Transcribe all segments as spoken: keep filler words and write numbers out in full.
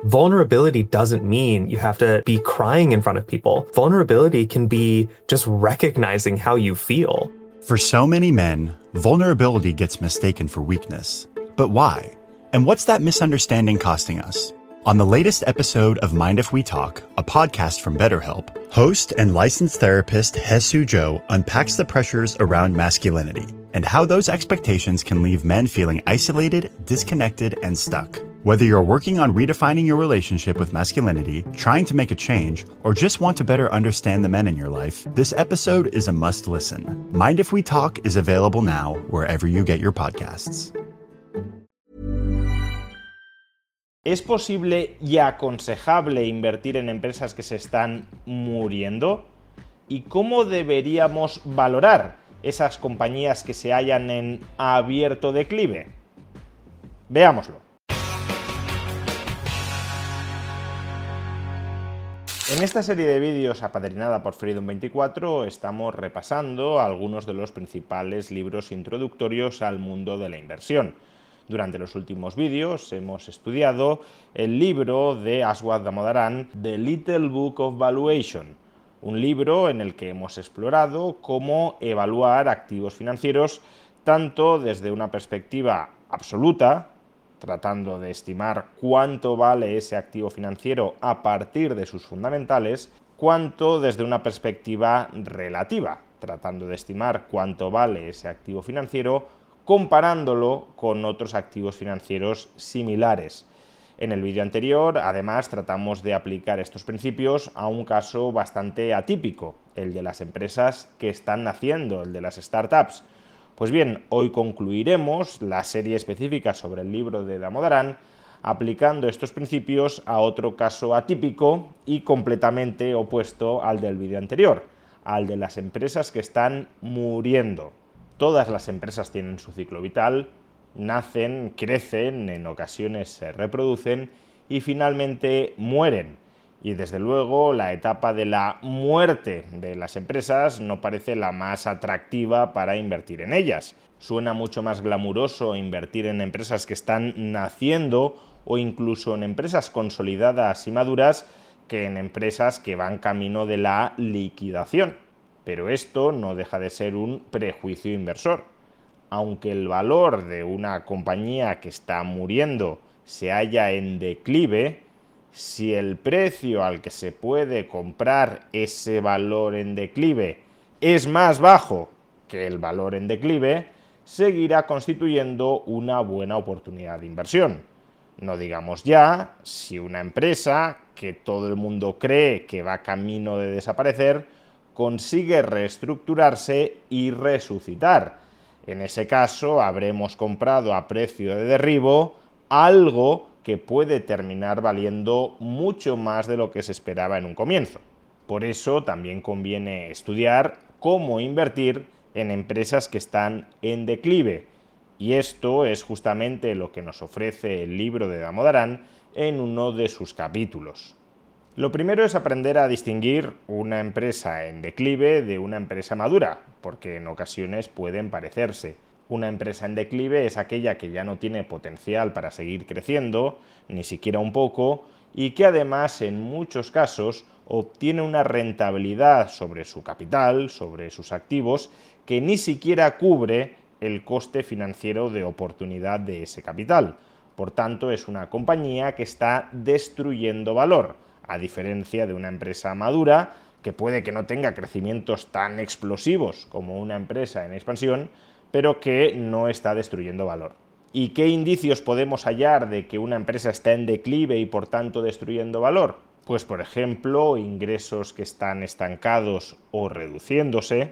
Vulnerability doesn't mean you have to be crying in front of people. Vulnerability can be just recognizing how you feel. For so many men, vulnerability gets mistaken for weakness. But why? And what's that misunderstanding costing us? On the latest episode of Mind If We Talk, a podcast from BetterHelp, host and licensed therapist Hesu Zhou unpacks the pressures around masculinity and how those expectations can leave men feeling isolated, disconnected, and stuck. Whether you're working on redefining your relationship with masculinity, trying to make a change, or just want to better understand the men in your life, this episode is a must listen. Mind If We Talk is available now wherever you get your podcasts. ¿Es posible y aconsejable invertir en empresas que se están muriendo? ¿Y cómo deberíamos valorar esas compañías que se hallan en abierto declive? Veámoslo. En esta serie de vídeos apadrinada por Freedom veinticuatro estamos repasando algunos de los principales libros introductorios al mundo de la inversión. Durante los últimos vídeos hemos estudiado el libro de Aswath Damodaran, The Little Book of Valuation, un libro en el que hemos explorado cómo evaluar activos financieros tanto desde una perspectiva absoluta, tratando de estimar cuánto vale ese activo financiero a partir de sus fundamentales, cuanto desde una perspectiva relativa, tratando de estimar cuánto vale ese activo financiero comparándolo con otros activos financieros similares. En el vídeo anterior, además, tratamos de aplicar estos principios a un caso bastante atípico, el de las empresas que están naciendo, el de las startups. Pues bien, hoy concluiremos la serie específica sobre el libro de Damodaran aplicando estos principios a otro caso atípico y completamente opuesto al del vídeo anterior, al de las empresas que están muriendo. Todas las empresas tienen su ciclo vital, nacen, crecen, en ocasiones se reproducen y finalmente mueren. Y desde luego la etapa de la muerte de las empresas no parece la más atractiva para invertir en ellas. Suena mucho más glamuroso invertir en empresas que están naciendo o incluso en empresas consolidadas y maduras que en empresas que van camino de la liquidación. Pero esto no deja de ser un prejuicio inversor. Aunque el valor de una compañía que está muriendo se halla en declive, si el precio al que se puede comprar ese valor en declive es más bajo que el valor en declive, seguirá constituyendo una buena oportunidad de inversión. No digamos ya si una empresa que todo el mundo cree que va camino de desaparecer consigue reestructurarse y resucitar. En ese caso, habremos comprado a precio de derribo algo que puede terminar valiendo mucho más de lo que se esperaba en un comienzo. Por eso también conviene estudiar cómo invertir en empresas que están en declive. Y esto es justamente lo que nos ofrece el libro de Damodaran en uno de sus capítulos. Lo primero es aprender a distinguir una empresa en declive de una empresa madura, porque en ocasiones pueden parecerse. Una empresa en declive es aquella que ya no tiene potencial para seguir creciendo, ni siquiera un poco, y que además en muchos casos obtiene una rentabilidad sobre su capital, sobre sus activos, que ni siquiera cubre el coste financiero de oportunidad de ese capital. Por tanto, es una compañía que está destruyendo valor, a diferencia de una empresa madura que puede que no tenga crecimientos tan explosivos como una empresa en expansión, pero que no está destruyendo valor. ¿Y qué indicios podemos hallar de que una empresa está en declive y por tanto destruyendo valor? Pues por ejemplo, ingresos que están estancados o reduciéndose,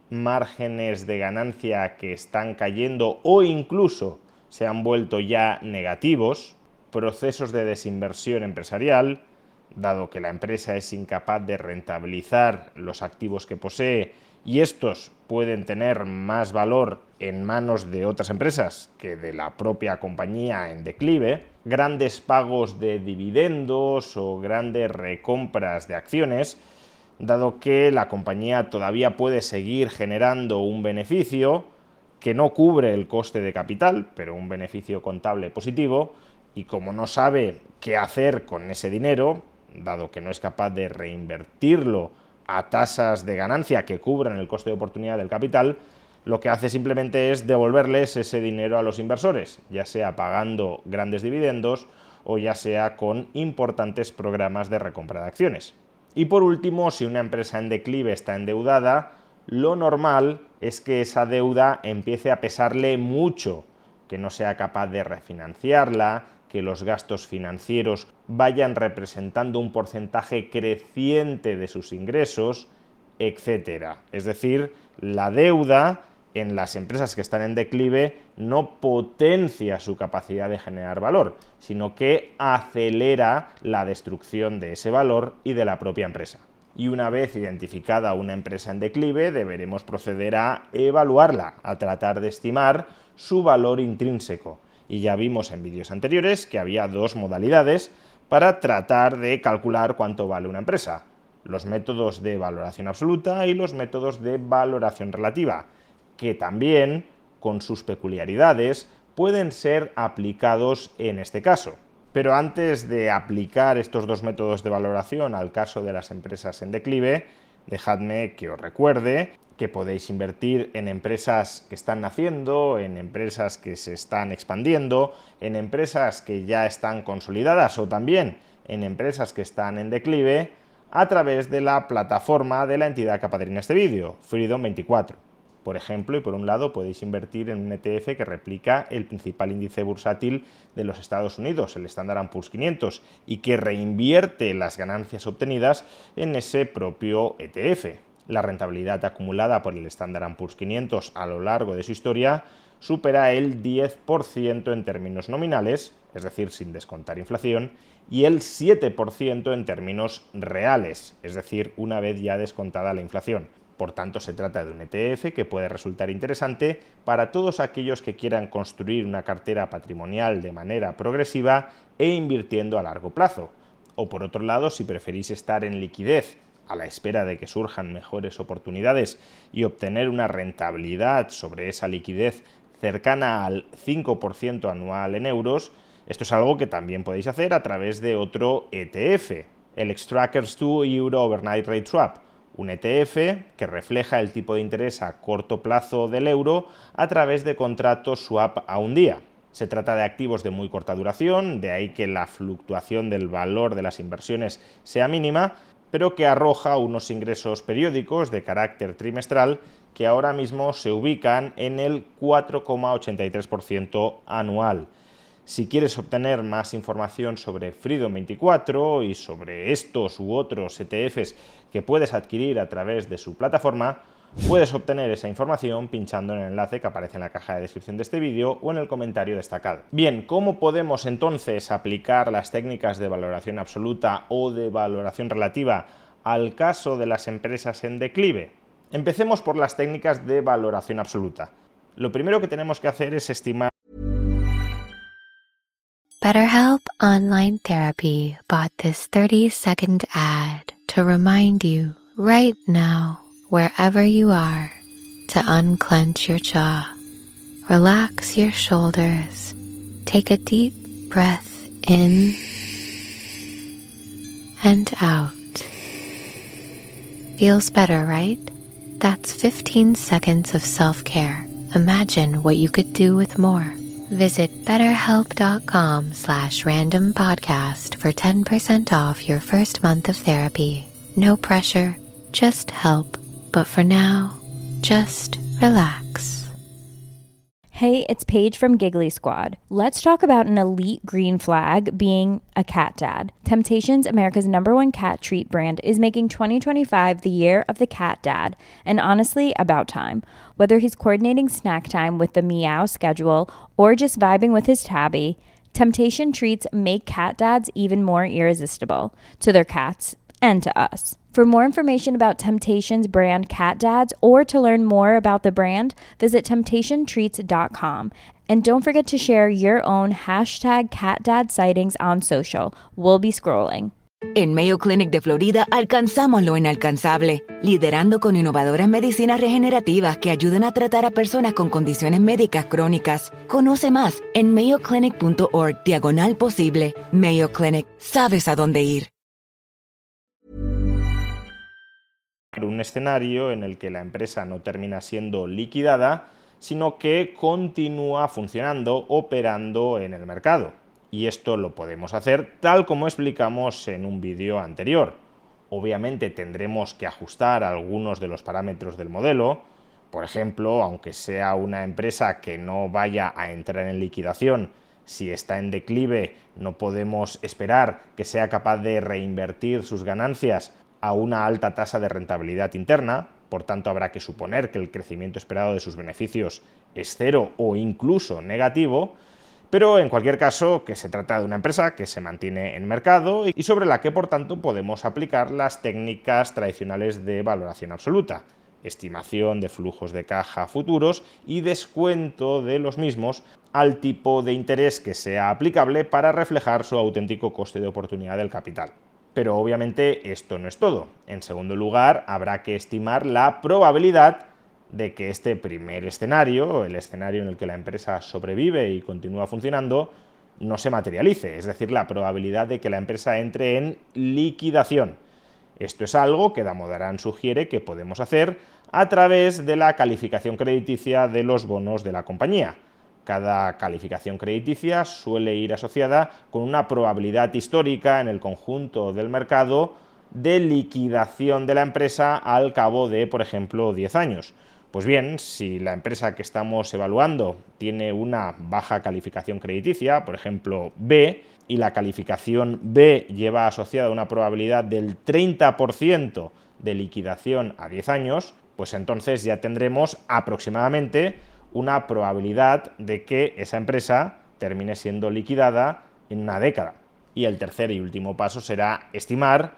márgenes de ganancia que están cayendo o incluso se han vuelto ya negativos, procesos de desinversión empresarial, dado que la empresa es incapaz de rentabilizar los activos que posee y estos pueden tener más valor en manos de otras empresas que de la propia compañía en declive, grandes pagos de dividendos o grandes recompras de acciones, dado que la compañía todavía puede seguir generando un beneficio que no cubre el coste de capital, pero un beneficio contable positivo, y como no sabe qué hacer con ese dinero, dado que no es capaz de reinvertirlo a tasas de ganancia que cubran el coste de oportunidad del capital, lo que hace simplemente es devolverles ese dinero a los inversores, ya sea pagando grandes dividendos o ya sea con importantes programas de recompra de acciones. Y por último, si una empresa en declive está endeudada, lo normal es que esa deuda empiece a pesarle mucho, que no sea capaz de refinanciarla, que los gastos financieros vayan representando un porcentaje creciente de sus ingresos, etcétera. Es decir, la deuda en las empresas que están en declive no potencia su capacidad de generar valor, sino que acelera la destrucción de ese valor y de la propia empresa. Y una vez identificada una empresa en declive, deberemos proceder a evaluarla, a tratar de estimar su valor intrínseco. Y ya vimos en vídeos anteriores que había dos modalidades para tratar de calcular cuánto vale una empresa: los métodos de valoración absoluta y los métodos de valoración relativa, que también, con sus peculiaridades, pueden ser aplicados en este caso. Pero antes de aplicar estos dos métodos de valoración al caso de las empresas en declive, dejadme que os recuerde que podéis invertir en empresas que están naciendo, en empresas que se están expandiendo, en empresas que ya están consolidadas o también en empresas que están en declive a través de la plataforma de la entidad que apadrina este vídeo, Freedom veinticuatro. Por ejemplo, y por un lado, podéis invertir en un E T F que replica el principal índice bursátil de los Estados Unidos, el Standard and Poor's quinientos, y que reinvierte las ganancias obtenidas en ese propio E T F. La rentabilidad acumulada por el Standard and Poor's quinientos a lo largo de su historia supera el diez por ciento en términos nominales, es decir, sin descontar inflación, y el siete por ciento en términos reales, es decir, una vez ya descontada la inflación. Por tanto, se trata de un E T F que puede resultar interesante para todos aquellos que quieran construir una cartera patrimonial de manera progresiva e invirtiendo a largo plazo. O por otro lado, si preferís estar en liquidez a la espera de que surjan mejores oportunidades y obtener una rentabilidad sobre esa liquidez cercana al cinco por ciento anual en euros, esto es algo que también podéis hacer a través de otro E T F, el Xtrackers dos Euro Overnight Rate Swap, un E T F que refleja el tipo de interés a corto plazo del euro a través de contratos swap a un día. Se trata de activos de muy corta duración, de ahí que la fluctuación del valor de las inversiones sea mínima, pero que arroja unos ingresos periódicos de carácter trimestral que ahora mismo se ubican en el cuatro coma ochenta y tres por ciento anual. Si quieres obtener más información sobre Freedom veinticuatro y sobre estos u otros E T Fs que puedes adquirir a través de su plataforma, puedes obtener esa información pinchando en el enlace que aparece en la caja de descripción de este vídeo o en el comentario destacado. Bien, ¿cómo podemos entonces aplicar las técnicas de valoración absoluta o de valoración relativa al caso de las empresas en declive? Empecemos por las técnicas de valoración absoluta. Lo primero que tenemos que hacer es estimar. BetterHelp Online Therapy bought this thirty second ad to remind you right now, wherever you are, to unclench your jaw, relax your shoulders, take a deep breath in and out. Feels better, right? That's fifteen seconds of self-care. Imagine what you could do with more. Visit betterhelp.com slash random podcast for ten percent off your first month of therapy. No pressure, just help. But for now, just relax. Hey, it's Paige from Giggly Squad. Let's talk about an elite green flag being a cat dad. Temptations, America's number one cat treat brand, is making twenty twenty-five the year of the cat dad. And honestly, about time. Whether he's coordinating snack time with the Meow schedule or just vibing with his tabby, Temptation treats make cat dads even more irresistible to their cats and to us. For more information about Temptation's brand Cat Dads or to learn more about the brand, visit temptation treats dot com. And don't forget to share your own hashtag CatDad sightings on social. We'll be scrolling. En Mayo Clinic de Florida alcanzamos lo inalcanzable, liderando con innovadoras medicinas regenerativas que ayudan a tratar a personas con condiciones médicas crónicas. Conoce más en mayoclinic.org diagonal posible. Mayo Clinic, sabes a dónde ir. Un escenario en el que la empresa no termina siendo liquidada, sino que continúa funcionando, operando en el mercado. Y esto lo podemos hacer tal como explicamos en un vídeo anterior. Obviamente tendremos que ajustar algunos de los parámetros del modelo. Por ejemplo, aunque sea una empresa que no vaya a entrar en liquidación, si está en declive, no podemos esperar que sea capaz de reinvertir sus ganancias a una alta tasa de rentabilidad interna. Por tanto, habrá que suponer que el crecimiento esperado de sus beneficios es cero o incluso negativo. Pero en cualquier caso, que se trata de una empresa que se mantiene en mercado y sobre la que, por tanto, podemos aplicar las técnicas tradicionales de valoración absoluta, estimación de flujos de caja futuros y descuento de los mismos al tipo de interés que sea aplicable para reflejar su auténtico coste de oportunidad del capital. Pero obviamente esto no es todo. En segundo lugar, habrá que estimar la probabilidad de que este primer escenario, el escenario en el que la empresa sobrevive y continúa funcionando, no se materialice, es decir, la probabilidad de que la empresa entre en liquidación. Esto es algo que Damodaran sugiere que podemos hacer a través de la calificación crediticia de los bonos de la compañía. Cada calificación crediticia suele ir asociada con una probabilidad histórica en el conjunto del mercado de liquidación de la empresa al cabo de, por ejemplo, diez años. Pues bien, si la empresa que estamos evaluando tiene una baja calificación crediticia, por ejemplo B, y la calificación B lleva asociada una probabilidad del treinta por ciento de liquidación a diez años, pues entonces ya tendremos aproximadamente una probabilidad de que esa empresa termine siendo liquidada en una década. Y el tercer y último paso será estimar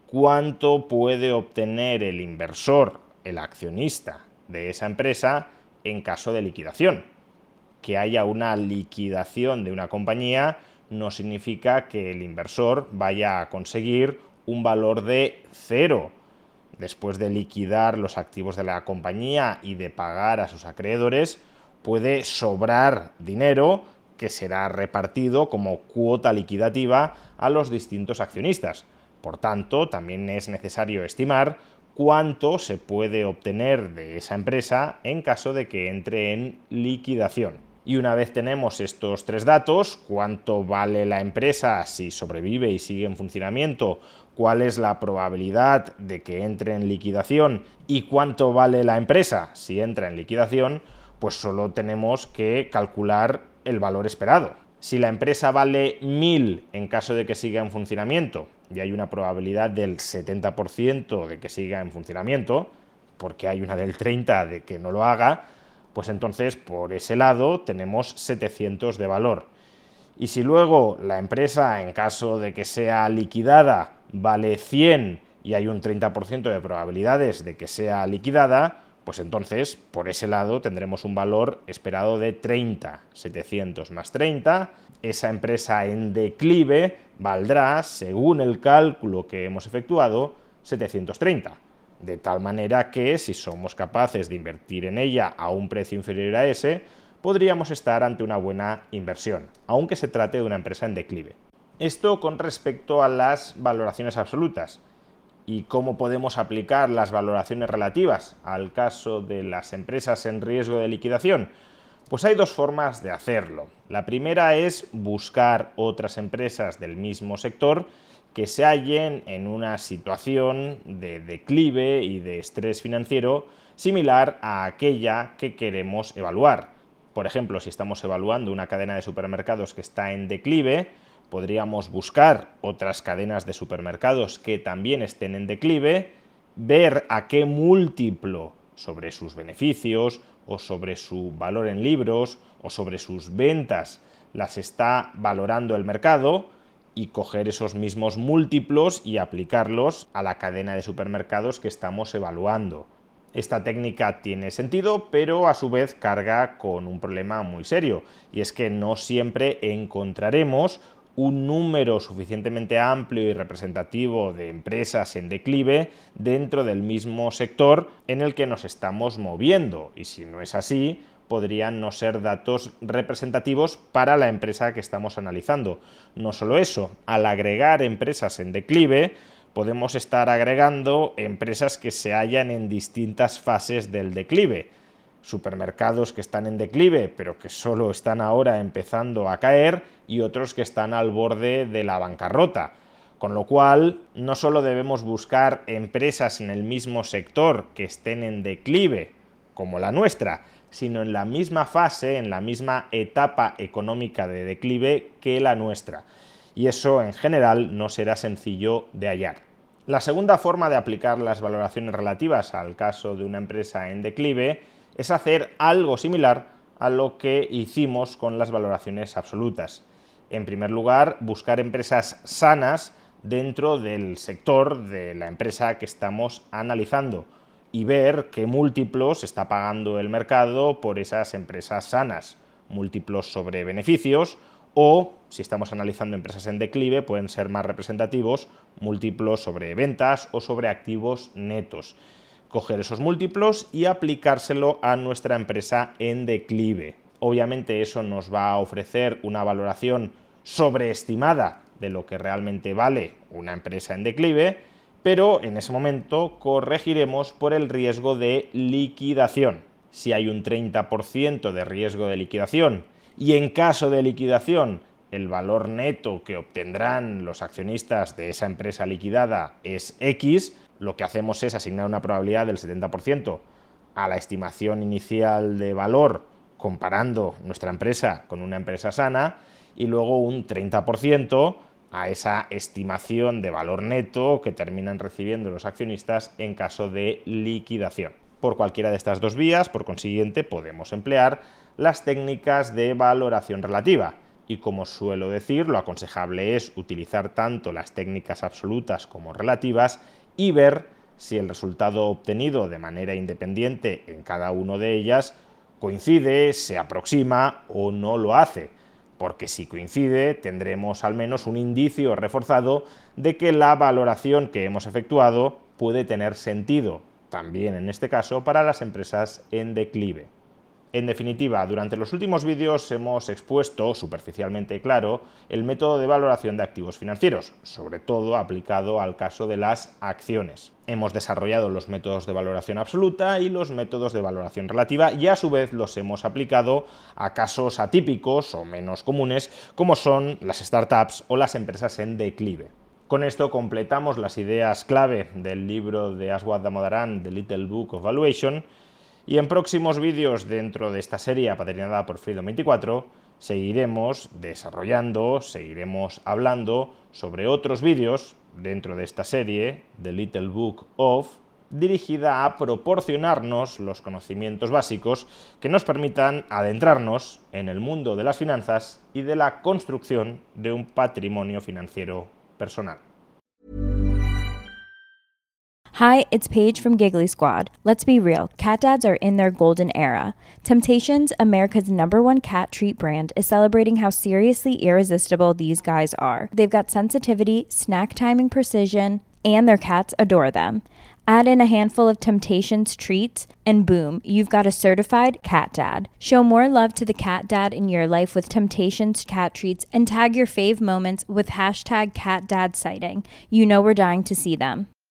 cuánto puede obtener el inversor, el accionista de esa empresa en caso de liquidación. Que haya una liquidación de una compañía no significa que el inversor vaya a conseguir un valor de cero. Después de liquidar los activos de la compañía y de pagar a sus acreedores, puede sobrar dinero que será repartido como cuota liquidativa a los distintos accionistas. Por tanto, también es necesario estimar cuánto se puede obtener de esa empresa en caso de que entre en liquidación. Y una vez tenemos estos tres datos, cuánto vale la empresa si sobrevive y sigue en funcionamiento, cuál es la probabilidad de que entre en liquidación y cuánto vale la empresa si entra en liquidación, pues solo tenemos que calcular el valor esperado. Si la empresa vale mil en caso de que siga en funcionamiento y hay una probabilidad del setenta por ciento de que siga en funcionamiento, porque hay una del treinta por ciento de que no lo haga, pues entonces por ese lado tenemos setecientos de valor. Y si luego la empresa, en caso de que sea liquidada, vale cien y hay un treinta por ciento de probabilidades de que sea liquidada, pues entonces por ese lado tendremos un valor esperado de treinta, setecientos más treinta. Esa empresa en declive valdrá, según el cálculo que hemos efectuado, setecientos treinta. De tal manera que si somos capaces de invertir en ella a un precio inferior a ese, podríamos estar ante una buena inversión, aunque se trate de una empresa en declive. Esto con respecto a las valoraciones absolutas. ¿Y cómo podemos aplicar las valoraciones relativas al caso de las empresas en riesgo de liquidación? Pues hay dos formas de hacerlo. La primera es buscar otras empresas del mismo sector que se hallen en una situación de declive y de estrés financiero similar a aquella que queremos evaluar. Por ejemplo, si estamos evaluando una cadena de supermercados que está en declive, podríamos buscar otras cadenas de supermercados que también estén en declive, ver a qué múltiplo sobre sus beneficios o sobre su valor en libros o sobre sus ventas las está valorando el mercado y coger esos mismos múltiplos y aplicarlos a la cadena de supermercados que estamos evaluando. Esta técnica tiene sentido, pero a su vez carga con un problema muy serio, y es que no siempre encontraremos un número suficientemente amplio y representativo de empresas en declive dentro del mismo sector en el que nos estamos moviendo. Y si no es así, podrían no ser datos representativos para la empresa que estamos analizando. No solo eso, al agregar empresas en declive, podemos estar agregando empresas que se hallan en distintas fases del declive. Supermercados que están en declive, pero que solo están ahora empezando a caer, y otros que están al borde de la bancarrota. Con lo cual, no solo debemos buscar empresas en el mismo sector que estén en declive, como la nuestra, sino en la misma fase, en la misma etapa económica de declive que la nuestra. Y eso, en general, no será sencillo de hallar. La segunda forma de aplicar las valoraciones relativas al caso de una empresa en declive es hacer algo similar a lo que hicimos con las valoraciones absolutas. En primer lugar, buscar empresas sanas dentro del sector de la empresa que estamos analizando y ver qué múltiplos está pagando el mercado por esas empresas sanas, múltiplos sobre beneficios, o, si estamos analizando empresas en declive, pueden ser más representativos, múltiplos sobre ventas o sobre activos netos. Coger esos múltiplos y aplicárselo a nuestra empresa en declive. Obviamente eso nos va a ofrecer una valoración sobreestimada de lo que realmente vale una empresa en declive, pero en ese momento corregiremos por el riesgo de liquidación. Si hay un treinta por ciento de riesgo de liquidación y en caso de liquidación el valor neto que obtendrán los accionistas de esa empresa liquidada es X, lo que hacemos es asignar una probabilidad del setenta por ciento a la estimación inicial de valor comparando nuestra empresa con una empresa sana y luego un treinta por ciento a esa estimación de valor neto que terminan recibiendo los accionistas en caso de liquidación. Por cualquiera de estas dos vías, por consiguiente, podemos emplear las técnicas de valoración relativa. Y como suelo decir, lo aconsejable es utilizar tanto las técnicas absolutas como relativas y ver si el resultado obtenido de manera independiente en cada una de ellas coincide, se aproxima o no lo hace. Porque si coincide, tendremos al menos un indicio reforzado de que la valoración que hemos efectuado puede tener sentido, también en este caso, para las empresas en declive. En definitiva, durante los últimos vídeos hemos expuesto, superficialmente claro, el método de valoración de activos financieros, sobre todo aplicado al caso de las acciones. Hemos desarrollado los métodos de valoración absoluta y los métodos de valoración relativa y a su vez los hemos aplicado a casos atípicos o menos comunes como son las startups o las empresas en declive. Con esto completamos las ideas clave del libro de Aswath Damodaran, The Little Book of Valuation, y en próximos vídeos dentro de esta serie apadrinada por Freedom veinticuatro seguiremos desarrollando, seguiremos hablando sobre otros vídeos dentro de esta serie, The Little Book of, dirigida a proporcionarnos los conocimientos básicos que nos permitan adentrarnos en el mundo de las finanzas y de la construcción de un patrimonio financiero personal. Hi, it's Paige from Giggly Squad. Let's be real, cat dads are in their golden era. Temptations, America's number one cat treat brand, is celebrating how seriously irresistible these guys are. They've got sensitivity, snack timing precision, and their cats adore them. Add in a handful of Temptations treats, and boom, you've got a certified cat dad. Show more love to the cat dad in your life with Temptations cat treats and tag your fave moments with hashtag cat dad sighting. You know we're dying to see them.